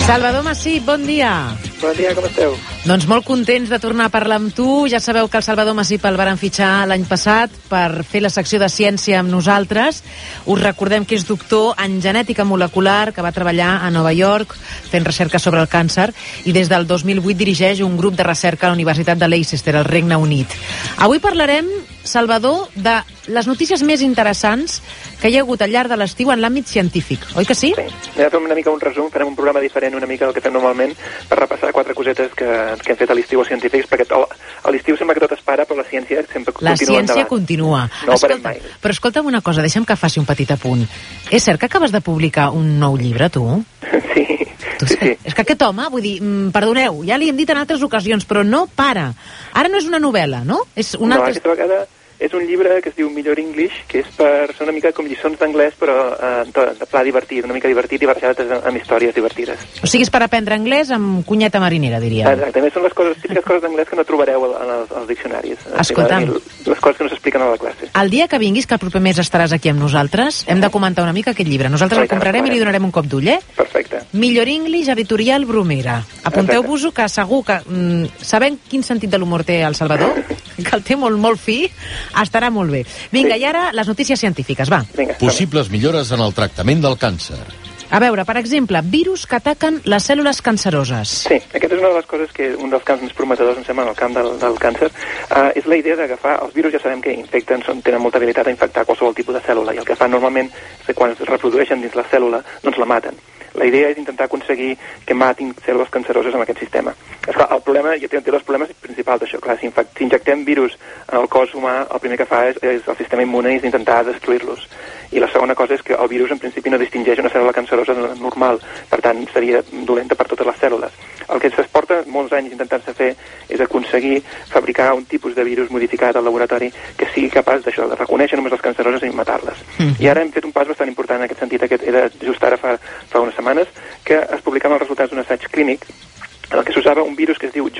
Salvador Masip, bon dia. Bon dia, com esteu? Doncs molt contents de tornar a parlar amb tu. Ja sabeu que el Salvador Masip el varen fitxar l'any passat per fer la secció de ciència amb nosaltres. Us recordem que és doctor en genètica molecular, que va treballar a Nova York fent recerca sobre el càncer i des del 2008 dirigeix un grup de recerca a la Universitat de Leicester, al Regne Unit. Avui parlarem, Salvador, de les notícies més interessants que hi ha hagut al llarg de l'estiu en l'àmbit científic, oi que sí? Sí, fem una mica un resum, farem un programa diferent una mica del que fem normalment per repassar 4 cosetes que hem fet a l'estiu als científics, perquè a l'estiu sembla que tot es para, però la ciència sempre continua endavant. La ciència continua. No parem mai. Però escolta'm una cosa, deixa'm que faci un petit apunt. És cert que acabes de publicar un nou llibre, tu? Sí. Sí. És que aquest home, vull dir, perdoneu, ja li hem dit en altres ocasions, però no para. Ara no és una novel·la, no? Aquesta vegada és un llibre que es diu Millor English, que és per ser una mica com lliçons d'anglès, però de pla divertit, una mica divertit i barrejat amb històries divertides. O sigui, és per aprendre anglès amb cunyeta marinera, diríem. Exactament, són les típiques coses d'anglès que no trobareu als diccionaris. Escolta'm. Les coses que no s'expliquen a la classe. El dia que vinguis, que el proper mes estaràs aquí amb nosaltres, hem de comentar una mica aquest llibre. Nosaltres el comprarem i li donarem un cop d'ull, eh? Perfecte. Millor English, editorial Bromera. Apunteu-vos-ho, que segur que, sabent quin sentit de l'humor té el Salvador, que el té molt, molt fi, estarà molt bé. Vinga, sí. I ara les notícies científiques, va. Vinga, possibles millores en el tractament del càncer. A veure, per exemple, virus que ataquen les cèl·lules canceroses. Sí, aquesta és una de les coses que un dels camps més prometedors, em sembla, en el camp del càncer, és la idea d'agafar, els virus ja sabem que infecten, tenen molta habilitat a infectar qualsevol tipus de cèl·lula, i el que fan normalment és que quan es reprodueixen dins la cèl·lula, doncs la maten. La idea és intentar aconseguir que matin cèl·lules canceroses amb aquest sistema. Esclar, el problema, ja té dos problemes principals d'això. Clar, si injectem virus en el cos humà, el primer que fa és el sistema immune és intentar destruir-los. I la segona cosa és que el virus en principi no distingeix una cèl·lula cancerosa normal, per tant seria dolenta per totes les cèl·lules. El que es porta molts anys intentant-se fer és aconseguir fabricar un tipus de virus modificat al laboratori que sigui capaç d'això, de reconèixer només les canceroses i matar-les. I ara hem fet un pas bastant important en aquest sentit, era just ara fa unes setmanes, que es publicaven els resultats d'un assaig clínic en el que s'usava un virus que es diu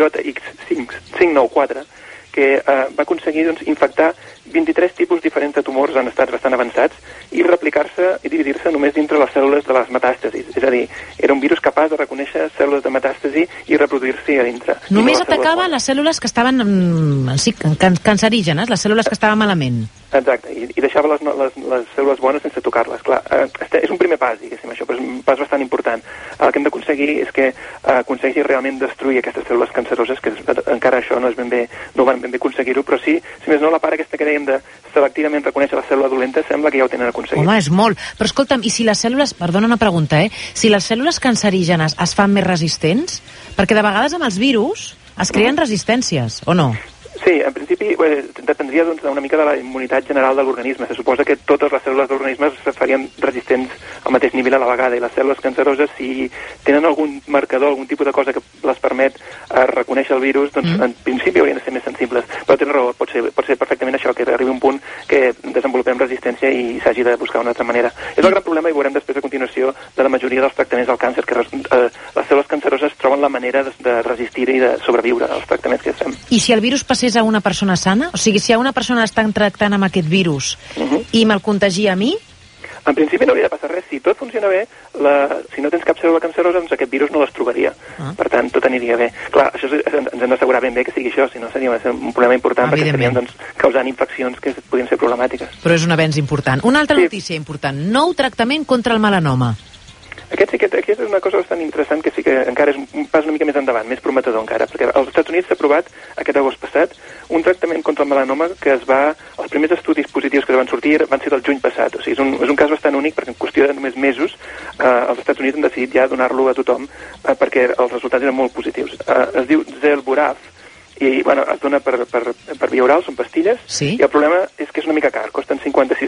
JX594, que va aconseguir infectar 23 tipus diferents de tumors en estats bastant avançats i replicar-se i dividir-se només dintre les cèl·lules de les metàstasis. És a dir, era un virus capaç de reconèixer cèl·lules de metàstasi i reproduir-s'hi a dintre. Només atacava les cèl·lules que estaven cancerígenes, les cèl·lules que estaven malament. Exacte, i deixava les cèl·lules bones sense tocar-les. Clar, és un primer pas, diguéssim, això, però és un pas bastant important. El que hem d'aconseguir és que aconsegueixi realment destruir aquestes cèl·lules canceroses, que encara això no van ben bé aconseguir-ho, però sí, si més no, la part aquesta que dèiem de selectivament reconèixer la cèl·lula dolenta sembla que ja ho tenen aconseguit. Home, és molt. Però escolta'm, i si les cèl·lules... Perdona una pregunta, si les cèl·lules cancerígenes es fan més resistents? Perquè de vegades amb els virus es creen resistències, o no? Sí, en principi dependria una mica de la immunitat general de l'organisme. Se suposa que totes les cèl·lules de l'organisme se farien resistents al mateix nivell a la vegada, i les cèl·lules canceroses, si tenen algun marcador, algun tipus de cosa que les permet reconèixer el virus, doncs en principi haurien de ser més sensibles. Però tens raó, pot ser perfectament això, que arribi un punt que desenvolupem resistència i s'hagi de buscar una altra manera. És el gran problema, i veurem després a continuació, de la majoria dels tractaments del càncer, que les cèl·lules canceroses troben la manera de resistir i de sobreviure als tractaments que fem. I si el virus passés a una persona sana? O sigui, si a una persona estan tractant amb aquest virus i me'l contagia a mi? En principi no hauria de passar res. Si tot funciona bé, si no tens cap cèl·lula cancerosa, doncs aquest virus no les trobaria. Per tant, tot aniria bé. Clar, això ens hem d'assegurar ben bé que sigui això, si no seria un problema important, perquè estaríem causant infeccions que podrien ser problemàtiques. Però és un avenç important. Una altra notícia important. Nou tractament contra el melanoma. Aquest és una cosa bastant interessant, que sí que encara és un pas una mica més endavant, més prometedor encara, perquè als Estats Units s'ha aprovat aquest agost passat un tractament contra el melanoma que els primers estudis positius que van sortir van ser del juny passat. O sigui, és un cas bastant únic, perquè en qüestió de només mesos els Estats Units han decidit ja donar-lo a tothom perquè els resultats eren molt positius. Es diu Zelboraf, i es dona per via oral, són pastilles, i el problema és que és una mica car, costen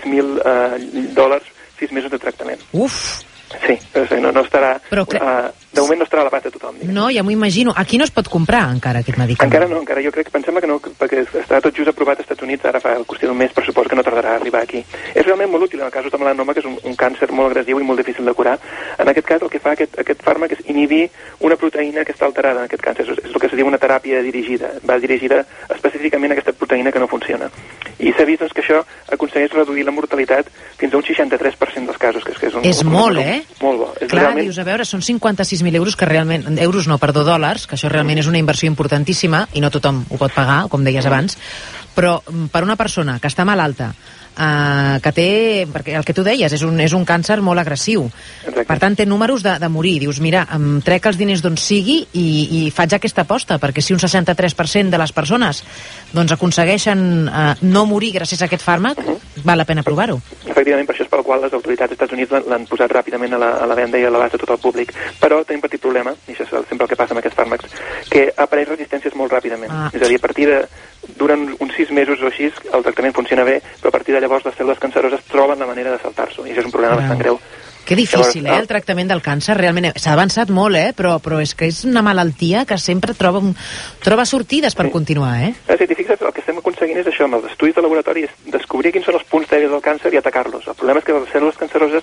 $56,000 6 mesos de tractament. Uf! Sí, no estarà... de moment no estarà a l'abast de tothom. No, ja m'ho imagino. Aquí no es pot comprar encara aquest medicament. Encara no, jo crec que pensem que no, perquè està tot just aprovat als Estats Units, ara fa qüestió d'un mes, però suposo que no tardarà a arribar aquí. És realment molt útil en el cas de melanoma, que és un càncer molt agressiu i molt difícil de curar. En aquest cas el que fa aquest fàrmac és inhibir una proteïna que està alterada en aquest càncer. És el que se diu una teràpia dirigida. Va dirigida específicament a aquesta proteïna que no funciona. I s'ha vist doncs, que això aconsegueix reduir la mortalitat fins a un 63% dels casos, que és un... És molt, Molt bo. Clar, realment... dius, a veure, són 56.000 euros, que realment... dòlars, que això realment és una inversió importantíssima, i no tothom ho pot pagar, com deies abans, però per una persona que està malalta, que té, perquè el que tu deies és un càncer molt agressiu. Exacte. Per tant té números de morir. Dius, mira, em trec els diners d'on sigui i faig aquesta aposta, perquè si un 63% de les persones doncs aconsegueixen no morir gràcies a aquest fàrmac, val la pena provar-ho. Efectivament, per això és pel qual les autoritats dels Estats Units l'han posat ràpidament a la venda i a l'abast de tot el públic. Però tenim un petit problema, i això és sempre el que passa amb aquests fàrmacs, que apareix resistències molt ràpidament. És a dir, a partir de durant uns 6 mesos o així el tractament funciona bé, però a partir de llavors les cèl·lules canceroses troben la manera de saltar-s'ho, i això és un problema bastant greu. Que difícil, el tractament del càncer. Realment s'ha avançat molt, però és que és una malaltia que sempre troba sortides per continuar, Si t'hi fixes, el que estem aconseguint és això, amb els estudis de laboratori, és descobrir quins són els punts dèbils del càncer i atacar-los. El problema és que les cèl·lules canceroses,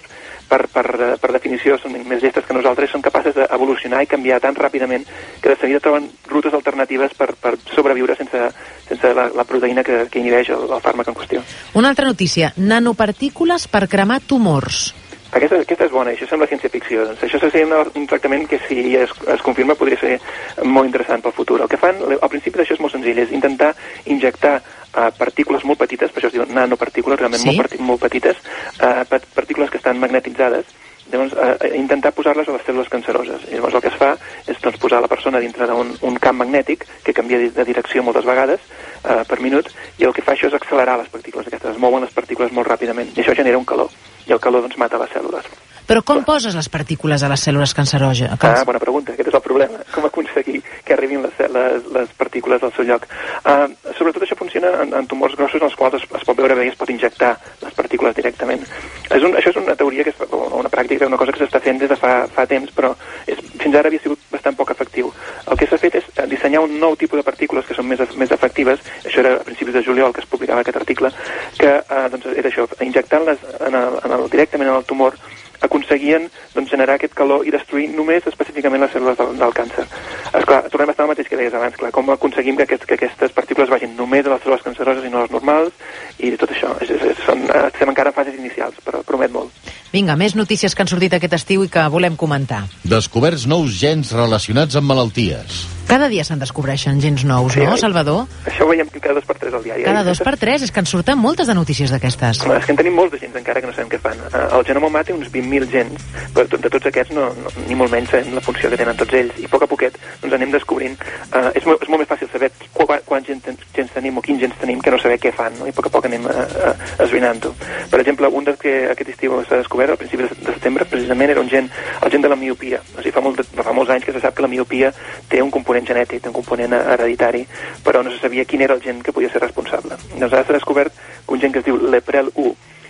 per definició, són més llestes que nosaltres, són capaces d'evolucionar i canviar tan ràpidament que de seguida troben rutes alternatives per sobreviure sense la proteïna que inhibeix el fàrmac en qüestió. Una altra notícia, nanopartícules per cremar tumors. Aquesta és bona, això sembla ciència-ficció. Doncs això seria un tractament que, si es confirma, podria ser molt interessant pel futur. El que fan, al principi d'això és molt senzill, és intentar injectar partícules molt petites, per això es diuen nanopartícules, realment molt petites, partícules que estan magnetitzades, llavors intentar posar-les a les cèl·lules canceroses. I llavors el que es fa és posar la persona dintre d'un camp magnètic que canvia de direcció moltes vegades per minut, i el que fa això és accelerar les partícules aquestes, es mouen les partícules molt ràpidament, i això genera un calor, i el calor mata les cèl·lules. Però com poses les partícules a les cèl·lules canceroses? Bona pregunta, aquest és el problema. Com aconseguir que arribin les partícules al seu lloc? Sobretot això funciona en tumors grossos en els quals es pot veure bé i es pot injectar les partícules directament. Això és una teoria, una pràctica, una cosa que s'està fent des de fa temps, però fins ara havia sigut bastant poc efectiu. El que s'ha fet és dissenyar un nou tipus de partícules que són més efectives. Això era a principis de juliol que es publicava aquest article, que era això, injectant-les directament en el tumor, aconseguien generar aquest calor i destruir només específicament les cèl·lules del càncer. Esclar, tornem a estar al mateix que deies abans, com aconseguim que aquestes partícules vagin només a les cèl·lules canceroses i no a les normals, i tot això. Estem encara en fases inicials, però promet molt. Vinga, més notícies que han sortit aquest estiu i que volem comentar. Descoberts nous gens relacionats amb malalties. Cada dia se'n descobreixen gens nous, no, Salvador? Això ho veiem cada 2 per 3 al diari. Cada 2 per 3, és que en surten moltes de notícies d'aquestes. És que en tenim molts de gens encara que no sabem què fan. El genoma humà té uns 20.000 gens, però de tots aquests ni molt menys sabem la funció que tenen tots ells, i a poc a poquet anem descobrint. És molt més fàcil saber quants gens tenim o quins gens tenim que no saber què fan, no? I a poc anem esbrinant-ho. Per exemple, un dels que aquest estiu s'ha descobert al principi de setembre, precisament era el gen de la miopia. O sigui, fa molts anys que se sap que la miopia té un component genètic, un component hereditari, però no se sabia quin era el gen que podia ser responsable. Doncs ara s'ha descobert que un gen que es diu LEPREL1,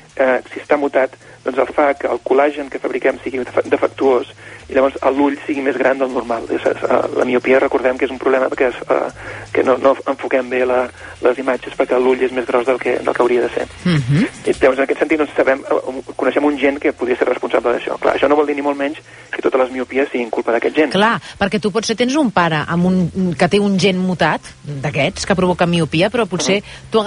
si està mutat, doncs el fa que el col·làgen que fabriquem sigui defectuós i llavors l'ull sigui més gran del normal. La miopia, recordem que és un problema que no enfoquem bé les imatges perquè l'ull és més gros del que hauria de ser. I llavors, en aquest sentit, coneixem un gen que podria ser responsable d'això. Clar, això no vol dir ni molt menys que totes les miopies siguin culpa d'aquest gen. Clar, perquè tu potser tens un pare que té un gen mutat, d'aquests, que provoca miopia, però potser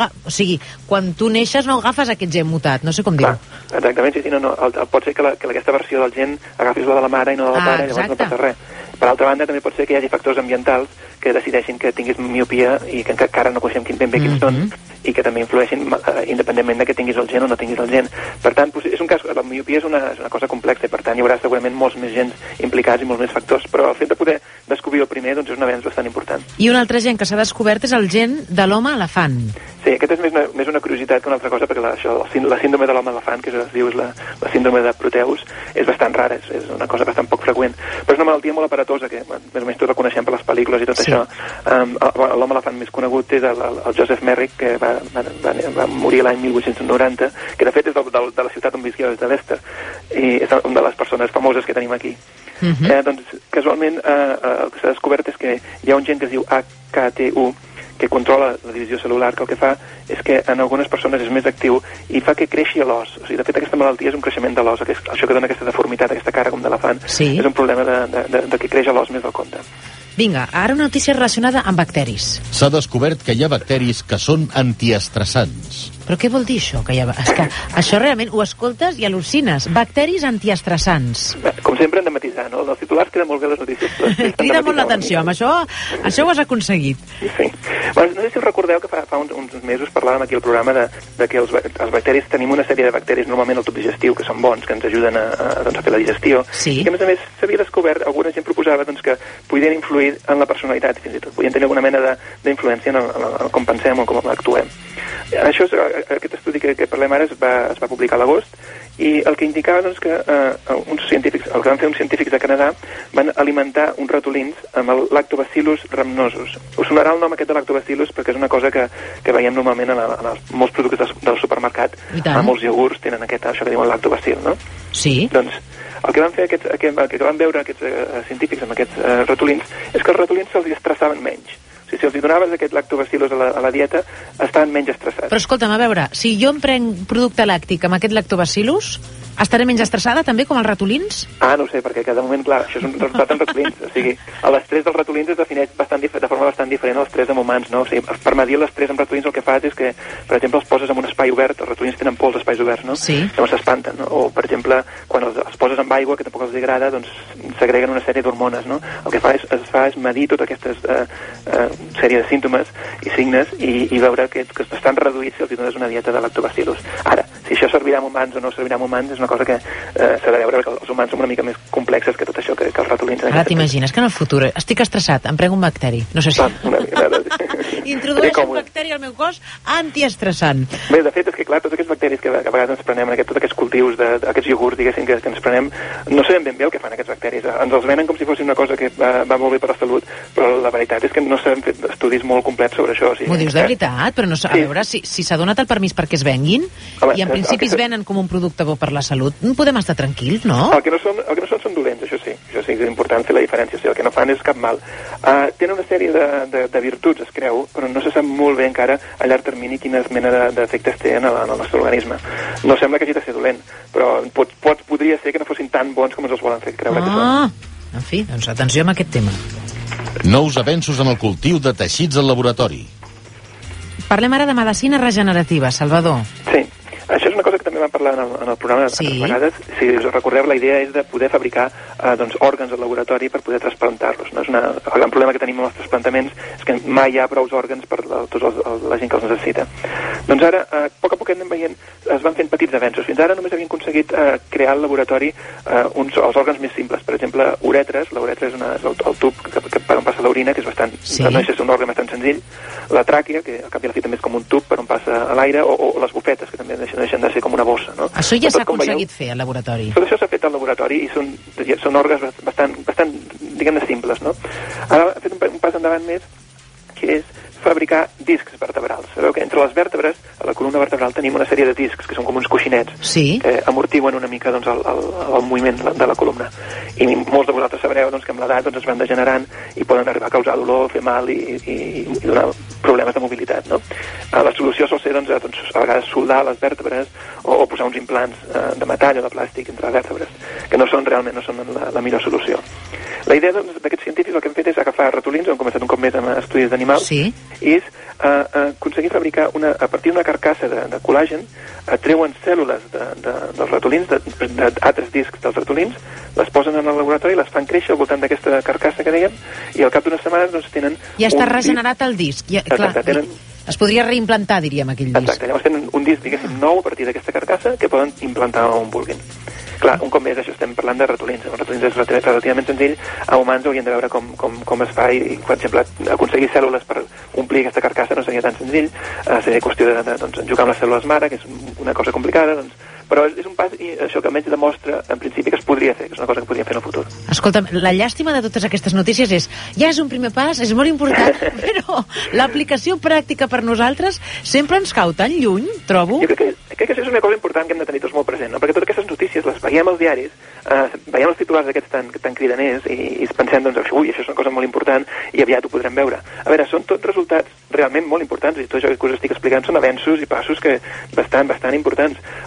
quan tu neixes no agafes aquest gen mutat, no sé com dir-ho. Exactament, sí, no. Pot ser que aquesta versió del gen agafis la de la mare i no de la pare, llavors no passa res. Per altra banda, també pot ser que hi hagi factors ambientals que decideixin que tinguis miopia i que encara no coneixem ben bé quins són, i que també influeixin independentment de que tinguis el gen o no tinguis el gen. Per tant, és un cas, la miopia és una cosa complexa i per tant hi haurà segurament molts més gens implicats i molts més factors, però el fet de poder descobrir el primer és un avenç bastant important. I un altre gen que s'ha descobert és el gen de l'home elefant. Sí, aquest és més una curiositat que una altra cosa, perquè la síndrome de l'home elefant, que es diu la síndrome de Proteus, és bastant rara, és una cosa bastant poc freqüent, però és una malaltia molt aparatosa que més o menys tot la coneixem per les pel·lícules i tot això. L'home elefant més conegut és el Joseph Merrick, que va morir l'any 1890, que de fet és de la ciutat on visquia, és de Leicester, i és una de les persones famoses que tenim aquí. Doncs casualment el que s'ha descobert és que hi ha un gen que es diu HKT1 que controla la divisió cel·lular, que el que fa és que en algunes persones és més actiu i fa que creixi l'os. O sigui, de fet, aquesta malaltia és un creixement de l'os, això que dona aquesta deformitat, aquesta cara com d'elefant. És un problema de que creix l'os més del compte. Vinga, ara una notícia relacionada amb bacteris. S'ha descobert que hi ha bacteris que són antiestressants. Però què vol dir això? És que això realment ho escoltes i al·lucines. Bacteris antiestressants. Com sempre hem de matisar, no? Els titulars queden molt bé les notícies. Crida molt l'atenció, amb això ho has aconseguit. Sí. Bueno, no sé si us recordeu que fa uns mesos parlàvem aquí al programa de que els bacteris, tenim una sèrie de bacteris normalment al tub digestiu, que són bons, que ens ajuden a fer la digestió. Sí. I que, a més, s'havia descobert, alguna gent proposava que podien influir en la personalitat, fins i tot. Podien tenir alguna mena d'influència en com pensem o com actuem. Aquest estudi que parlem ara es va publicar a l'agost, i el que indicava que uns científics, el que van fer uns científics de Canadà, van alimentar uns ratolins amb el Lactobacillus rhamnosus. Us sonarà el nom aquest de Lactobacillus perquè és una cosa que veiem normalment en molts productes del supermercat. Molts iogurts tenen això que diuen lactobacil, no? Sí. Doncs el que van fer el que van veure aquests científics amb aquests ratolins és que els ratolins se'ls estressaven menys. O sigui, si els donaves aquest lactobacillus a la dieta, estaven menys estressats. Però escolta'm, a veure, si jo em prenc producte làctic amb aquest lactobacillus, estaré menys estressada també, com els ratolins? No ho sé, perquè cada moment, clar, això és un resultat en ratolins. O sigui, l'estrès dels ratolins es defineix de forma bastant diferent a l'estrès en humans, no? O sigui, per medir l'estrès en ratolins el que fas és que, per exemple, els poses en un espai obert, els ratolins tenen por als espais oberts, no? Sí. Llavors s'espanten, no? O, per exemple, quan els poses amb aigua, que tampoc els agrada, doncs s'agreguen una sèrie d'hormones, no? El que es fa és medir totes aquestes sèrie de símptomes i signes i veure que estan reduïts si els dones una dieta de lactobacillus. Ara, si això servirà a humans o no servirà a humans és una cosa que s'ha de veure, perquè els humans som una mica més complexes que tot això que els ratolins. Ara t'imagines que en el futur estic estressat, em prenc un bacteri, no sé si... Introdueix un bacteri al meu cos antiestressant. Bé, de fet, és que clar, tots aquests bacteris que a vegades ens prenem, tots aquests cultius d'aquests iogurts, diguéssim, que ens prenem, no sabem ben bé el que fan aquests bacteris. Ens els venen com si fossin una cosa que va molt bé per la salut, però la veritat és que no s'han fet estudis molt complets sobre això. M'ho dius de veritat? Però no, a veure, si s'ha donat el permís perquè es venguin, i en principi es venen com un producte bo per la salut, no podem estar tranquils, no? El que no són dolents, això sí que és important fer la diferència, el que no fan és cap mal. Tenen una sèrie de virtuts, es creu, però no se sap molt bé encara a llarg termini quina mena d'efectes té en el nostre organisme. No sembla que hagi de ser dolent, però podria ser que no fossin tan bons com ens els volen fer creure que són. En fi, doncs atenció amb aquest tema. Nous avenços en el cultiu de teixits al laboratori. Parlem ara de medicina regenerativa, Salvador. Sí. Això és una cosa que també vam parlar en el programa altres vegades. Si us recordeu, la idea és de poder fabricar òrgans al laboratori per poder trasplantar-los. No? El gran problema que tenim amb els trasplantaments és que mai hi ha prou òrgans per tota la gent que els necessita. Doncs ara, a poc anem veient, es van fent petits avenços. Fins ara només havien aconseguit crear al laboratori els òrgans més simples. Per exemple, uretres. L'uretra és el tub per on passa l'orina, que és bastant... No és un òrgan bastant senzill. La tràquea, que al cap i a la fi també és com un tub per on passa l'aire, o les bufetes, que també deixen de ser com una bossa, no? Això ja s'ha aconseguit fer al laboratori. Tot això s'ha fet al laboratori i són òrgans bastant diguem-ne, simples, no? Ara ha fet un pas endavant més, que és fabricar discs vertebrals. Sabeu que entre les vèrtebres, a la columna vertebral, tenim una sèrie de discs, que són com uns coixinets, que amortiguen una mica el moviment de la columna. I molts de vosaltres sabreu que amb l'edat es van degenerant i poden arribar a causar dolor, fer mal i donar problemes de mobilitat, no? La solució sol ser, a vegades, soldar les vèrtebres o posar uns implants de metall o de plàstic entre les vèrtebres, que no són la millor solució. La idea d'aquests científics el que han fet és agafar ratolins, han començat un cop més amb estudis d'animals, és aconseguir fabricar a partir d'una carcassa de col·làgen, treuen cèl·lules dels ratolins, d'altres discs dels ratolins, les posen en el laboratori, les fan créixer al voltant d'aquesta carcassa que dèiem, i al cap d'unes setmanes tenen... Ja està regenerat el disc. Es podria reimplantar, diríem, aquell disc. Exacte, llavors tenen un disc, diguéssim, nou a partir d'aquesta carcassa que poden implantar on vulguin. Clar, un cop més, això estem parlant de ratolins. Els ratolins és relativament senzill. A humans haurien de veure com es fa i, per exemple, aconseguir cèl·lules per omplir aquesta carcassa no seria tan senzill. Seria qüestió de jugar amb les cèl·lules mare, que és una cosa complicada, però és un pas, i això que almenys demostra, en principi, que es podria fer, que és una cosa que podríem fer en el futur. Escolta'm, la llàstima de totes aquestes notícies ja és un primer pas, és molt important, però l'aplicació pràctica per nosaltres sempre ens cau tan lluny, trobo. Jo crec que això és una cosa important que hem de tenir tots molt present, no? Perquè totes aquestes notícies les veiem als diaris, veiem els titulars aquests tan cridaners i pensem, ui, això és una cosa molt important i aviat ho podrem veure. A veure, són tots resultats realment molt importants i tot això que us estic explicant són avenços i passos bastant importants. El problema és que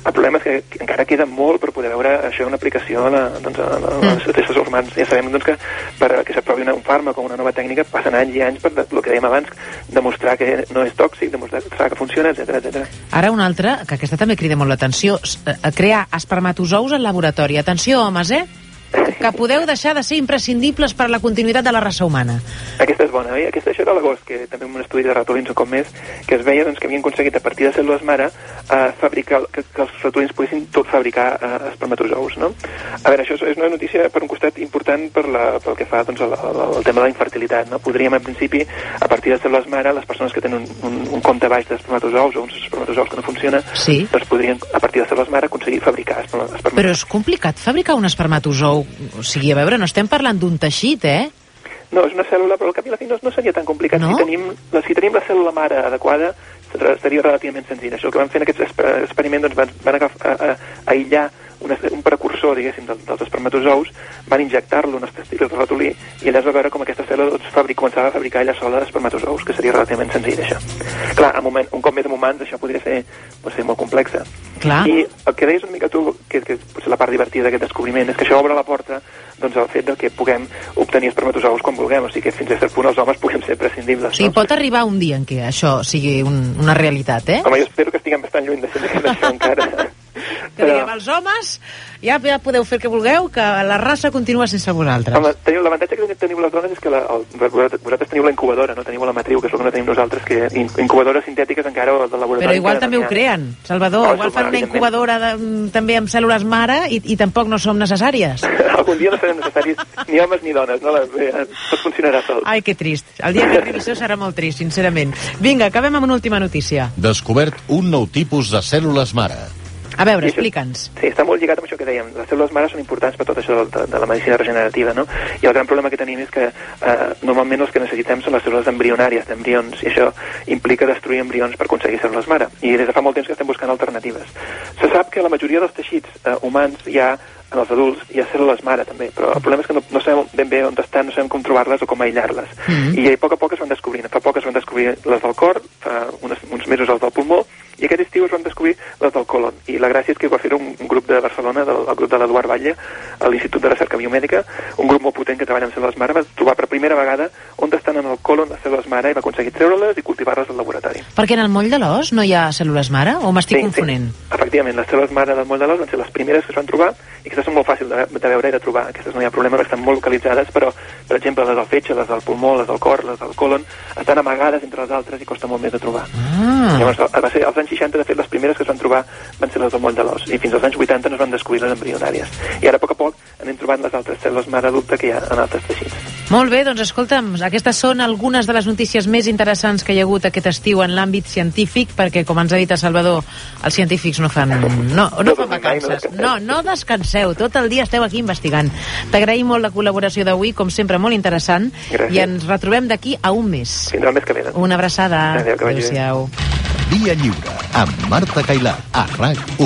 que encara queda molt per poder veure això una aplicació a les éssers humans. Ja sabem doncs, que perquè s'aprovi un fàrmac o una nova tècnica passen anys i anys per el que dèiem abans, demostrar que no és tòxic, demostrar que funciona, etc. Ara una altra, que aquesta també crida molt l'atenció, crear espermatozous al laboratori. Atenció, homes, que podeu deixar de ser imprescindibles per a la continuïtat de la raça humana. Aquesta és bona, oi? Això era l'agost, que també en un estudi de ratolins un cop més, que es veia doncs, que havien aconseguit a partir de cèl·lules mare fabricar, que els ratolins poguessin tot fabricar espermatozous, no? A veure, això és una notícia per un costat important pel que fa doncs, al tema de la infertilitat, no? Podríem, en principi, a partir de cèl·lules mare, les persones que tenen un compte baix d'espermatozous o uns espermatozous que no funciona, doncs podrien, a partir de cèl·lules mare, aconseguir fabricar espermatozous. Però és complicat fabricar un espermatozou. O sigui, a veure, no estem parlant d'un teixit, No, és una cèl·lula, però al cap i a la fi no seria tan complicat. No? Si tenim la cèl·lula mare adequada, seria relativament senzill. Això que van fer en aquests experiments, doncs van aïllar un precursor, diguéssim, dels espermatozous, van injectar-lo en els testicles del ratolí i allà es va veure com aquesta cèl·lula començava a fabricar ella sola espermatozous, que seria relativament senzill, això. Clar, un cop més en humans, això podria ser molt complex. Clar. I el que deies una mica tu, que potser la part divertida d'aquest descobriment, és que això obre la porta doncs, al fet que puguem obtenir espermatozous quan vulguem, o sigui que fins a cert punt els homes puguem ser prescindibles. O sigui, pot arribar un dia en què això sigui una realitat, Home, jo espero que estiguem bastant lluny d'això encara. Que diguem, els homes ja podeu fer el que vulgueu, que la raça continua sense vosaltres. Home, l'avantatge que teniu les dones és que vosaltres teniu la incubadora, no teniu la matriu, que és el que no tenim nosaltres, que incubadores sintètiques encara del laboratori. Però igual també ho creen, Salvador. Igual fan una incubadora també amb cèl·lules mare i tampoc no som necessàries. Algun dia no serem necessaris ni homes ni dones, no? Tot funcionarà sol. Ai, que trist. El dia que arribi això serà molt trist, sincerament. Vinga, acabem amb una última notícia. Descobert un nou tipus de cèl·lules mare. A veure, explica'ns. Sí, està molt lligat amb això que dèiem. Les cèl·lules mare són importants per tot això de la medicina regenerativa, no? I el gran problema que tenim és que normalment els que necessitem són les cèl·lules embrionàries, d'embrions, i això implica destruir embrions per aconseguir cèl·lules mare. I des de fa molt temps que estem buscant alternatives. Se sap que la majoria dels teixits humans en els adults hi ha cèl·lules mare també, però el problema és que no sabem ben bé on estan, no sabem com trobar-les o com aïllar-les. I a poc es van descobrint. Fa poc es van descobrir les del cor, fa uns mesos les del pulmó, i aquest estiu es van descobrir les del colon. I la gràcia és que va fer un grup de Barcelona, el grup de l'Eduard Batlle, a l'Institut de Recerca Biomèdica, un grup molt potent que treballa amb cèl·lules mare, va trobar per primera vegada on estan en el colon les cèl·lules mare i va aconseguir treure-les i cultivar-les al laboratori. Perquè en el moll de l'os no hi ha cèl·lules mare? O m'estic confonent? Sí. Efectivament, les cèl·lules mare del moll de l'os van ser les primeres que es van trobar i aquestes són molt fàcils de veure i de trobar. Aquestes no hi ha problema, perquè estan molt localitzades, però, per exemple, les del fetge, les del pulmó, les del cor, les del colon, estan amagades entre les altres i costa molt més de trobar. Llavors, va ser als anys 60, de fet, les primeres que es van trobar van ser les del moll de l'os, i fins als anys 80 no es van descobrir les embrionàries. I ara, a poc anem trobant les altres cèl·lules mare adulta que hi ha en altres teixits. Molt bé, doncs escolta'm, aquestes són algunes de les notícies més interessants que hi ha hagut aquest estiu en l'àmbit científic, perquè, com ens ha dit el Salvador, els científics no fan vacances. No descanseu, tot el dia esteu aquí investigant. T'agraïm molt la col·laboració d'avui, com sempre, molt interessant. Gràcies. I ens retrobem d'aquí a un mes. Fins al mes que ve. Una abraçada. Adéu, que vagi bé. Adéu-siau. Via Lliure, amb Marta Cailà, a RAC1.